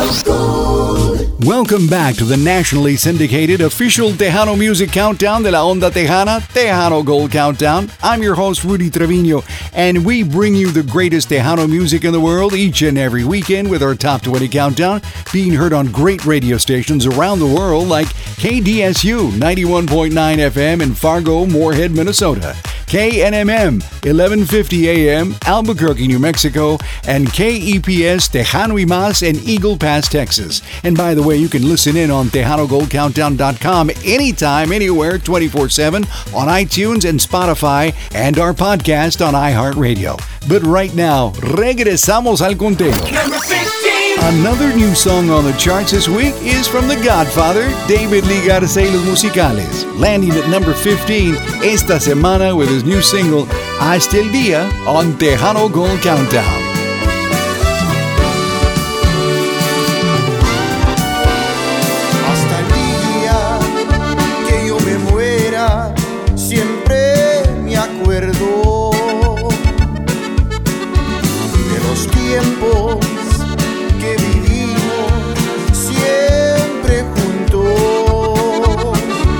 Welcome back to the nationally syndicated official Tejano Music Countdown de la Onda Tejana, Tejano Gold Countdown. I'm your host, Rudy Trevino, and we bring you the greatest Tejano music in the world each and every weekend with our Top 20 Countdown, being heard on great radio stations around the world like KDSU 91.9 FM in Fargo, Moorhead, Minnesota, KNMM 1150 AM, Albuquerque, New Mexico, and KEPS Tejano y Mas in Eagle Pass, Texas. And by the way, you can listen in on TejanoGoldCountdown.com anytime, anywhere, 24/7 on iTunes and Spotify, and our podcast on iHeartRadio. But right now, regresamos al conteo. Number 15. Another new song on the charts this week is from The Godfather, David Lee Garza y los Musicales, landing at number 15 esta semana with his new single, Hasta el Día, on Tejano Gold Countdown. Hasta el día que yo me muera, siempre me acuerdo de los tiempos que vivimos siempre juntos,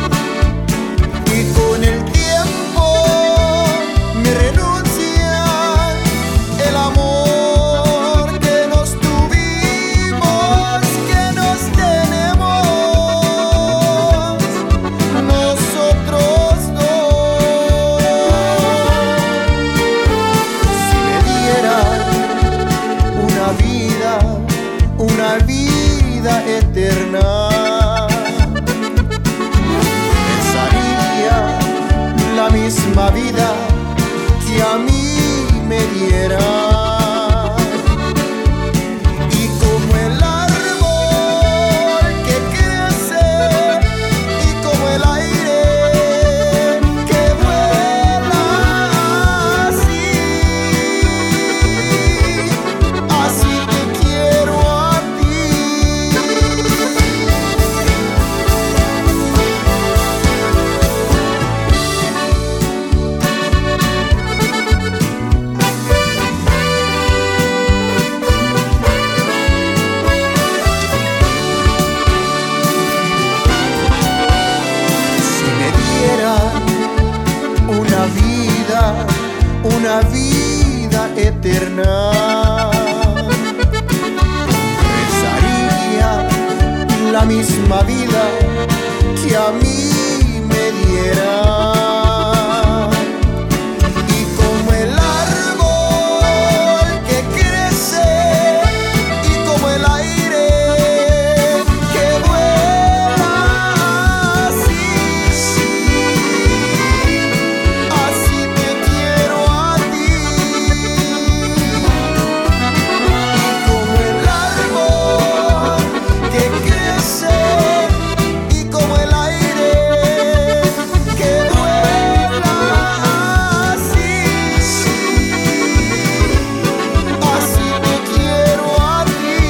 y con el tiempo me renuncia el amor que nos tuvimos, que nos tenemos nosotros dos. Si me dieran una vida eterna, pensaría la misma vida que a mí me diera. Y como el árbol que crece, y como el aire que vuela, así te quiero a ti. Si me dieran una vida eterna, rezaría la misma vida que a mí me diera. Y como el árbol que crece, y como el aire que vuela, así te quiero a ti. Y como el árbol que crece, y como el aire que vuela, así te quiero a ti.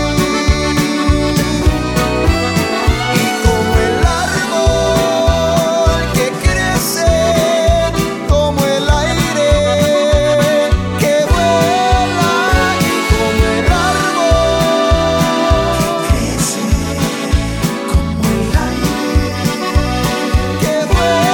Y como el árbol que crece, como el aire que vuela, y como el árbol que crece, como el aire que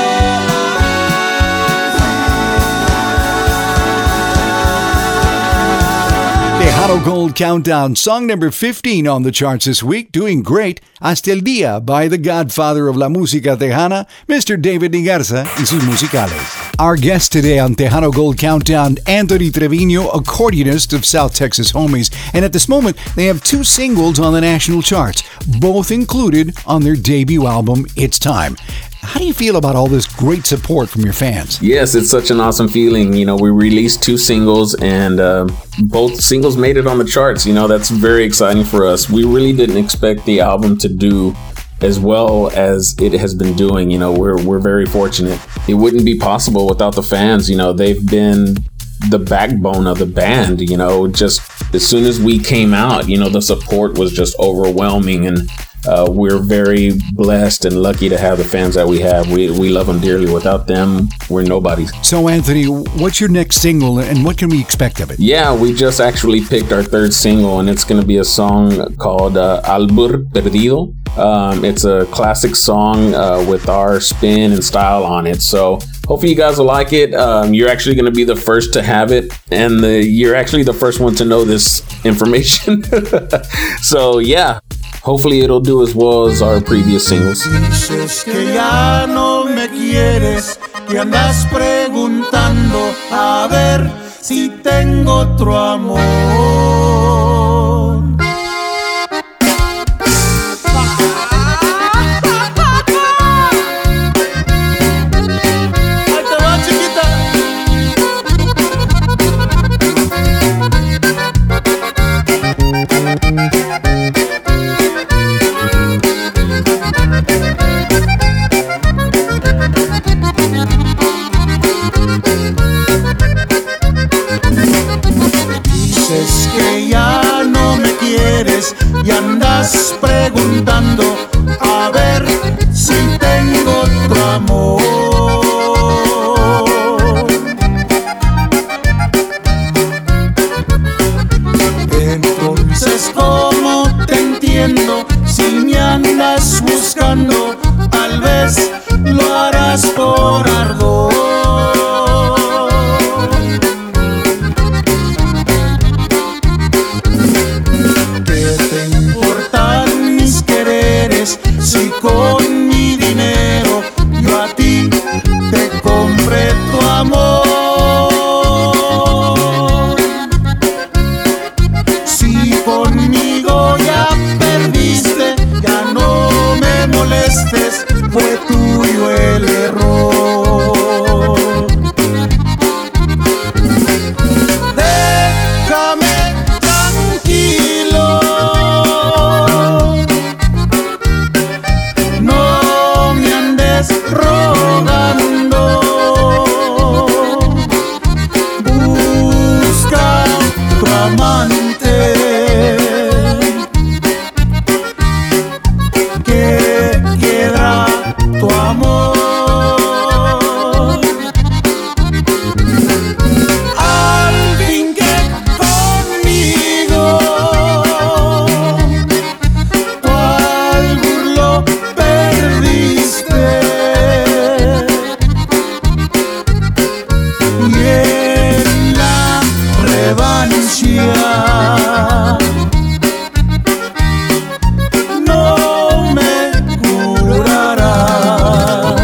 Tejano Gold Countdown, song number 15 on the charts this week, doing great, Hasta el Día by the Godfather of la Música Tejana, Mr. David Lee Garza y sus Musicales. Our guest today on Tejano Gold Countdown, Anthony Trevino, accordionist of South Texas Homies, and at this moment they have two singles on the national charts, both included on their debut album, It's Time. How do you feel about all this great support from your fans? Yes, it's such an awesome feeling. You know, we released two singles and both singles made it on the charts. You know, that's very exciting for us. We really didn't expect the album to do as well as it has been doing. You know, we're very fortunate. It wouldn't be possible without the fans. You know, they've been the backbone of the band. You know, just as soon as we came out, you know, the support was just overwhelming. And we're very blessed and lucky to have the fans that we have. We love them dearly. Without them, we're nobody. So, Anthony, what's your next single and what can we expect of it? Yeah, we just actually picked our third single, and it's going to be a song called Albur Perdido. It's a classic song with our spin and style on it. So hopefully you guys will like it. You're actually going to be the first to have it, and you're actually the first one to know this information. So yeah, hopefully it'll do as well as our previous singles. Dices que ya no me quieres y andas preguntando a ver si tengo otro amor. Dices que ya no me quieres y andas preguntando a ver si tengo otro amor. Entonces, ¿cómo te entiendo? Si me andas buscando, tal vez lo harás por ardor. Si con mi dinero yo a ti te compré tu amor. Si conmigo ya perdiste, ya no me molestes, fue tuyo el error. Déjame tranquilo. Rogando, busca tu amante que quiera tu amor. Al fin que conmigo tu albur lo perdiste. No me curarás.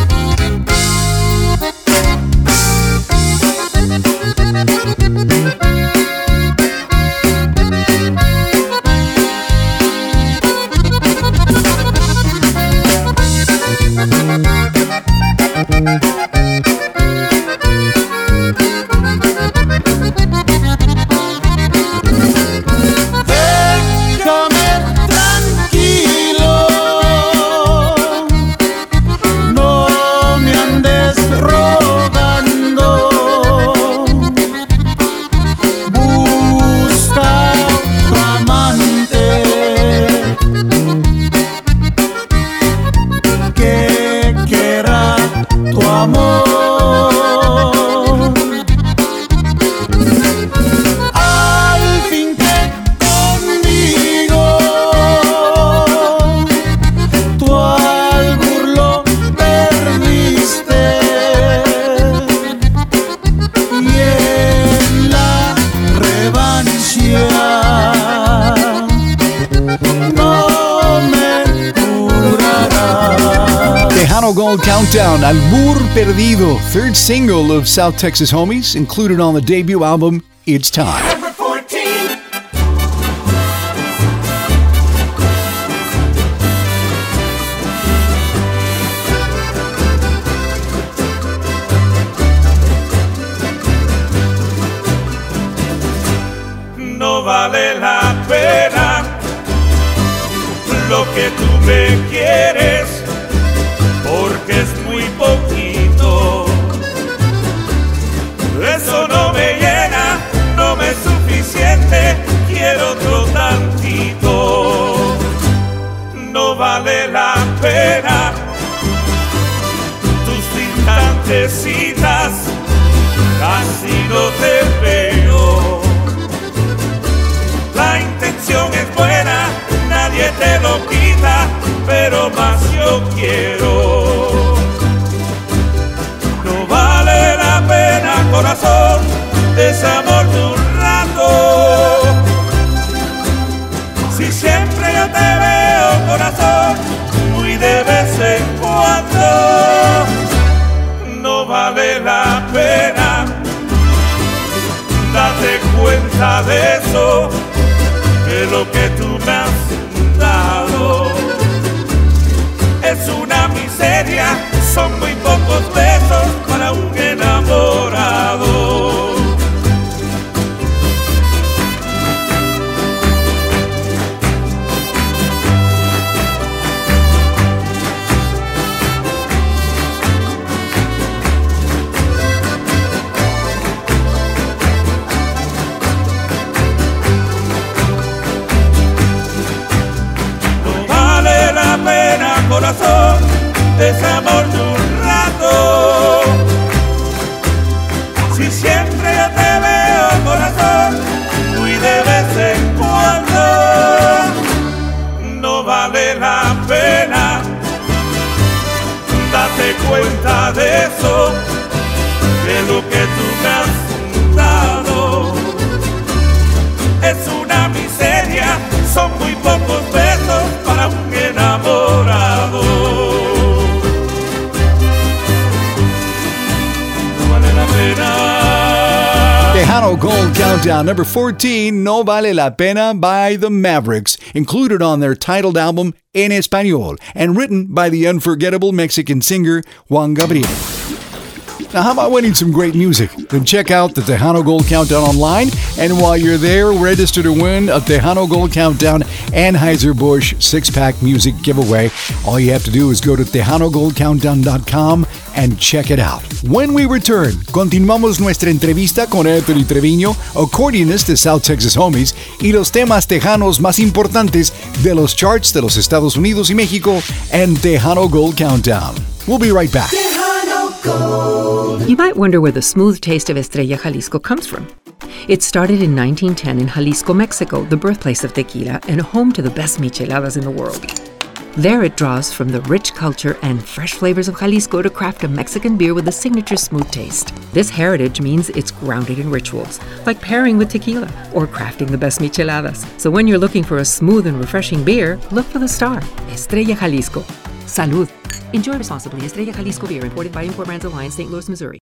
Gold Countdown, Albur Perdido, third single of South Texas Homies, included on the debut album, It's Time. Number 14. No vale la pena lo que tú me quieres, porque es muy poquito. Eso no me llena, no me es suficiente, quiero otro tantito. necesitas, casi no te veo. La intención es buena, nadie te lo quita, pero más yo quiero. No vale la pena, corazón, ese amor de un rato. Si siempre yo te veo, corazón, muy de vez en cuando, no vale la pena. Date cuenta de eso, de lo que tú me has dado. Es una miseria, son muy pocos besos para un enamorado. Corazón, ese amor de un rato. Si siempre yo te veo, corazón, muy de vez en cuando, no vale la pena. Date cuenta de eso, de lo que tú me has dado. Es una miseria, son muy pocos besos para un enamorado. No vale la pena. Tejano Gold Countdown, number 14, No Vale La Pena by the Mavericks, included on their titled album En Español, and written by the unforgettable Mexican singer Juan Gabriel. Now, how about winning some great music? Then check out the Tejano Gold Countdown online, and while you're there, register to win a Tejano Gold Countdown Anheuser-Busch 6-pack music giveaway. All you have to do is go to TejanoGoldCountdown.com and check it out. When we return, continuamos nuestra entrevista con Anthony Treviño, accordionist de South Texas Homies, y los temas tejanos más importantes de los charts de los Estados Unidos y México en Tejano Gold Countdown. We'll be right back. You might wonder where the smooth taste of Estrella Jalisco comes from. It started in 1910 in Jalisco, Mexico, the birthplace of tequila and home to the best micheladas in the world. There it draws from the rich culture and fresh flavors of Jalisco to craft a Mexican beer with a signature smooth taste. This heritage means it's grounded in rituals, like pairing with tequila or crafting the best micheladas. So when you're looking for a smooth and refreshing beer, look for the star, Estrella Jalisco. Salud. Enjoy responsibly. Estrella Jalisco Beer, imported by Import Brands Alliance, St. Louis, Missouri.